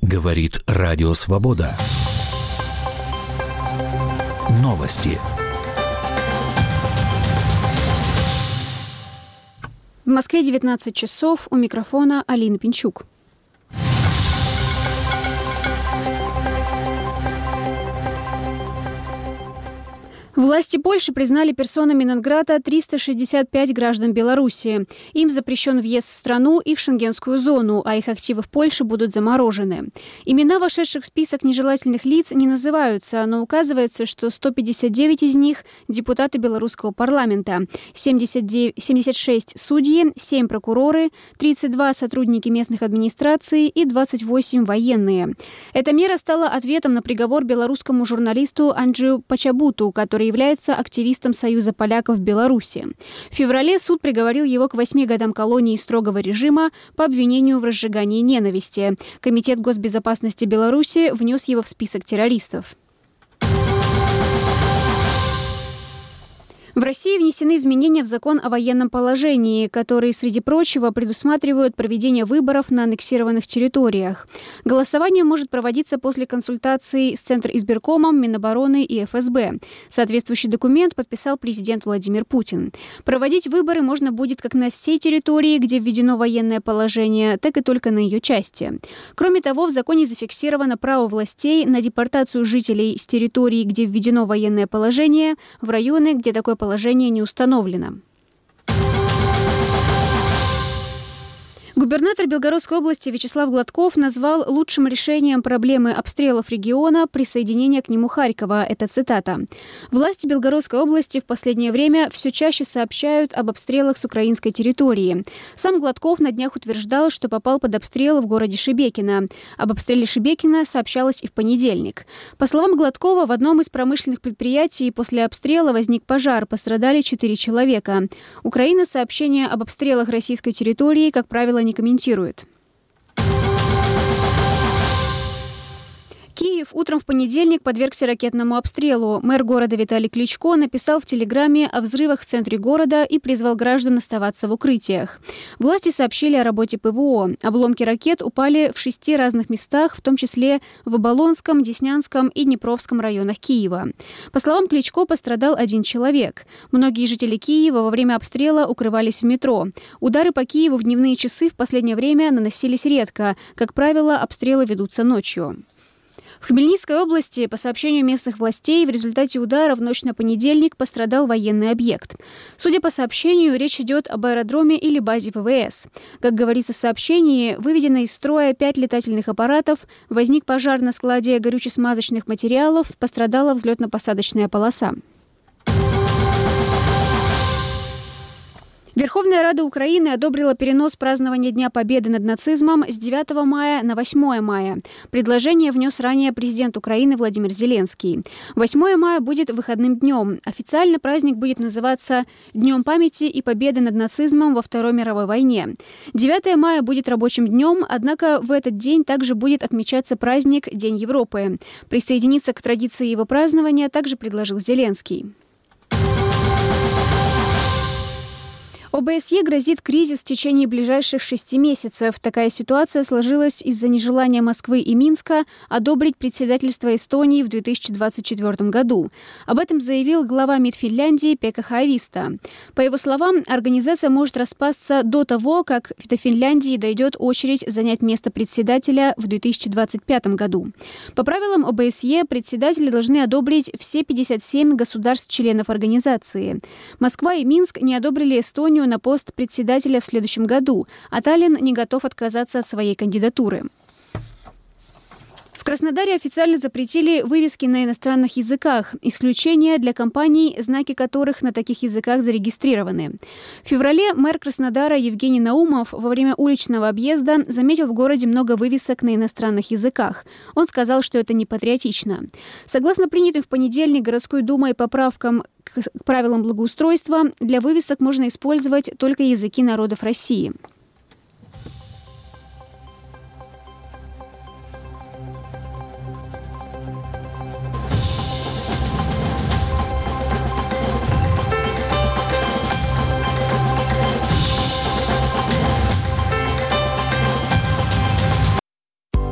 Говорит Радио Свобода. Новости. В Москве 19 часов. У микрофона Алина Пинчук. Власти Польши признали персонами нон-грата 365 граждан Беларуси. Им запрещен въезд в страну и в шенгенскую зону, а их активы в Польше будут заморожены. Имена вошедших в список нежелательных лиц не называются, но указывается, что 159 из них – депутаты белорусского парламента, 76 судьи, 7 прокуроры, 32 сотрудники местных администраций и 28 военные. Эта мера стала ответом на приговор белорусскому журналисту Анджею Почабуту, который является активистом Союза поляков в Беларуси. В феврале суд приговорил его к 8 годам колонии строгого режима по обвинению в разжигании ненависти. Комитет госбезопасности Беларуси внес его в список террористов. В России внесены изменения в закон о военном положении, которые, среди прочего, предусматривают проведение выборов на аннексированных территориях. Голосование может проводиться после консультаций с Центризбиркомом, Минобороны и ФСБ. Соответствующий документ подписал президент Владимир Путин. Проводить выборы можно будет как на всей территории, где введено военное положение, так и только на ее части. Кроме того, в законе зафиксировано право властей на депортацию жителей с территории, где введено военное положение, в районы, где такое положение не установлено. Губернатор Белгородской области Вячеслав Гладков назвал лучшим решением проблемы обстрелов региона присоединение к нему Харькова. Это цитата. «Власти Белгородской области в последнее время все чаще сообщают об обстрелах с украинской территории. Сам Гладков на днях утверждал, что попал под обстрел в городе Шебекино. Об обстреле Шебекино сообщалось и в понедельник. По словам Гладкова, в одном из промышленных предприятий после обстрела возник пожар, пострадали 4 человека. Украина сообщения об обстрелах российской территории, как правило, не комментирует. Киев утром в понедельник подвергся ракетному обстрелу. Мэр города Виталий Кличко написал в Телеграме о взрывах в центре города и призвал граждан оставаться в укрытиях. Власти сообщили о работе ПВО. Обломки ракет упали в 6 разных местах, в том числе в Оболонском, Деснянском и Днепровском районах Киева. По словам Кличко, пострадал 1 человек. Многие жители Киева во время обстрела укрывались в метро. Удары по Киеву в дневные часы в последнее время наносились редко. Как правило, обстрелы ведутся ночью. В Хмельницкой области, по сообщению местных властей, в результате удара в ночь на понедельник пострадал военный объект. Судя по сообщению, речь идет об аэродроме или базе ВВС. Как говорится в сообщении, выведено из строя 5 летательных аппаратов, возник пожар на складе горюче-смазочных материалов, пострадала взлетно-посадочная полоса. Верховная Рада Украины одобрила перенос празднования Дня Победы над нацизмом с 9 мая на 8 мая. Предложение внес ранее президент Украины Владимир Зеленский. 8 мая будет выходным днем. Официально праздник будет называться Днем памяти и победы над нацизмом во Второй мировой войне. 9 мая будет рабочим днем, однако в этот день также будет отмечаться праздник День Европы. Присоединиться к традиции его празднования также предложил Зеленский. ОБСЕ грозит кризис в течение ближайших 6 месяцев. Такая ситуация сложилась из-за нежелания Москвы и Минска одобрить председательство Эстонии в 2024 году. Об этом заявил глава МИД Финляндии Пекка Хаависта. По его словам, организация может распасться до того, как до Финляндии дойдет очередь занять место председателя в 2025 году. По правилам ОБСЕ председатели должны одобрить все 57 государств-членов организации. Москва и Минск не одобрили Эстонию на пост председателя в следующем году, а Таллин не готов отказаться от своей кандидатуры. В Краснодаре официально запретили вывески на иностранных языках, исключение для компаний, знаки которых на таких языках зарегистрированы. В феврале мэр Краснодара Евгений Наумов во время уличного объезда заметил в городе много вывесок на иностранных языках. Он сказал, что это не патриотично. Согласно принятым в понедельник городской думой поправкам к правилам благоустройства, для вывесок можно использовать только языки народов России.